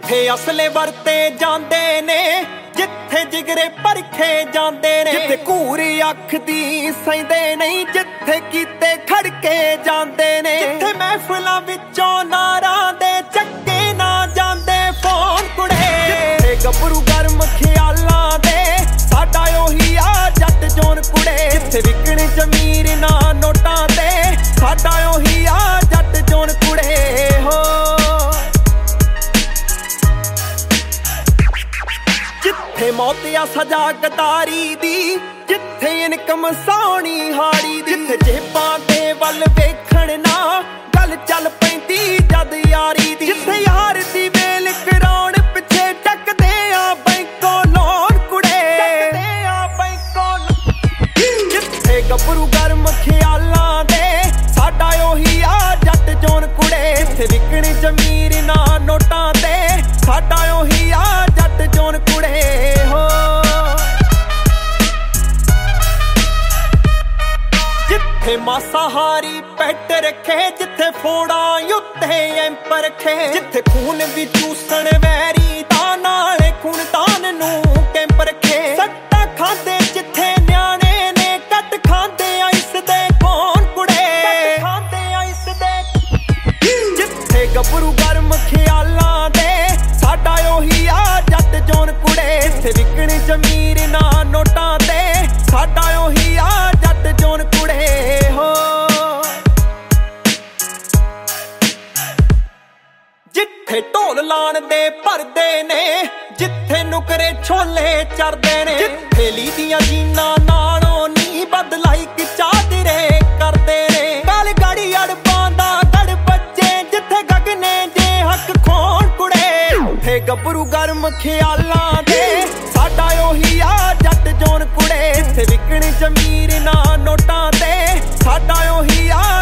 ਜਿੱਥੇ ਅਸਲੇ ਵਰਤੇ ਜਾਂਦੇ ਨੇ, ਜਿੱਥੇ ਜਿਗਰੇ ਪਰਖੇ ਜਾਂਦੇ ਨੇ, ਜਿੱਥੇ ਘੂਰ ਅੱਖ ਦੀ ਸੈਂਦੇ ਨਹੀਂ, ਜਿੱਥੇ ਕੀਤੇ ਖੜਕੇ ਜਾਂਦੇ ਨੇ, ਜਿੱਥੇ ਮਹਿਫਲਾਂ ਵਿੱਚੋਂ ਨਾਰਾਂ ਦੇ ਚੱਕੇ ਨਾ ਜਾਂਦੇ ਫੋਨ ਕੁੜੇ, ਜਿੱਥੇ ਗੱਭਰੂ ਗਰਮ ਖਿਆਲਾਂ ਦੇ ਸਾਡਾ ਉਹੀ ਆ ਜੱਟ ਜੋਨ ਕੁੜੇ, ਜਿੱਥੇ ਵਿਕਣ ਜ਼ਮੀਰ ਨਾ ਨੋਟਾਂ ਤੇ ਸਾਡਾ ਉਹੀ ਆ ਜੱਟ ਜੋਨ ਕੁੜੇ ਹੋ। ਜਿੱਥੇ ਮੌਤ ਆ ਸਜ਼ਾ ਗਦਾਰੀ ਦੀ, ਜਿੱਥੇ ਇਨਕਮ ਸੋਹਣੀ ਹਾੜੀ ਦੀ, ਜਿੱਥੇ ਜੇਬਾਂ ਦੇ ਵੱਲ ਵੇਖਣ ਨਾ ਗੱਲ ਚੱਲ ਪੈਂਦੀ ਜਦ ਯਾਰੀ ਦੀ, ਜਿੱਥੇ ਯਾਰ ਦੀ ਵੇਲ ਕਰਾਉਣ ਪਿੱਛੇ ਟੱਕਦੇ ਆ ਬੈਂਕੋਂ ਲੋਨ ਕੁੜੇ, ਜਿੱਥੇ ਗੱਭਰੂ ਗਰਮ ਖਿਆਲਾਂ ਦੇ ਸਾਡਾ ਉਹੀ ਆ ਜੱਟ ਜੋਨ ਕੁੜੇ, ਜਿੱਥੇ ਵਿਕਣ ਜ਼ਮੀਰ ਨਾ ਨੋਟਾਂ ਤੇ ਸਾਡਾ ਉਹੀ ਆ ਜੱਟ ਜੋਨ ਕੁੜੇ ਹੋ। ਜਿੱਥੇ ਮਾਸਾਹਾਰੀ ਪੈਟ ਰੱਖੇ, ਜਿੱਥੇ ਫੋੜਾਂ ਉੱਤੇ ਐਂਪ ਰੱਖੇ, ਜਿੱਥੇ ਖੂਨ ਵੀ ਚੂਸਣ ਵੈਰੀ ਤਾਂ ਨਾਲੇ ਖੂਨਦਾਨ ਨੂੰ ਕੈਂਪ ਰੱਖੇ, ਸੱਟਾਂ ਖਾਂਦੇ ਜਿੱਥੇ ਨਿਆਣੇ ਨੇ ਕੱਟ ਖਾਂਦੇ ਆ ਇਸ ਦੇ ਕੌਣ ਕੁੜੇ, ਜਿੱਥੇ ਗੱਭਰੂ ਗਰਮ ਖਿਆਲਾਂ ਦੇ ਸਾਡਾ ਉਹੀ ਆ ਜੱਟ ਜੋਨ ਕੁੜੇ, ਜਿੱਥੇ ਵਿਕਣ ਜ਼ਮੀਰ ਨਾ ਨੋਟਾਂ ਤੇ ਸਾਡਾ ਉਹੀ ਆ ਜੱਟ ਜੋਨ ਕੁੜੇ ਹੋ। ਜਿੱਥੇ ਢੋਲ ਲਾਣ ਦੇ ਭਰਦੇ ਨੇ, ਜਿੱਥੇ ਨੁਕਰੇ ਛੋਲੇ ਚਰਦੇ ਨੇ, ਜਿੱਥੇ ਲੀਦੀਆਂ ਜੀਨਾਂ ਨਾਲੋਂ ਨੀ ਬਦਲਾਈ ਕਿ ਚਾਦਰੇ ਕਰਦੇ ਨੇ, ਗਲ ਗੜੀ ਅੜਬਾਂ ਦਾ ਗੜ ਬੱਜੇ, ਜਿੱਥੇ ਗਗਨੇ ਜੇ ਹੱਕ ਖੋਣ ਕੁੜੇ, ਜਿੱਥੇ ਗੱਭਰੂ ਗਰਮ ਖਿਆਲਾਂ ਦੇ ਸਾਡਾ ਉਹੀ ਆ ਜੱਟ ਜੋਨ ਕੁੜੇ, ਜਿੱਥੇ ਵਿਕਣ ਜ਼ਮੀਰ ਨਾ ਨੋਟਾਂ ਤੇ ਸਾਡਾ ਉਹੀ ਆ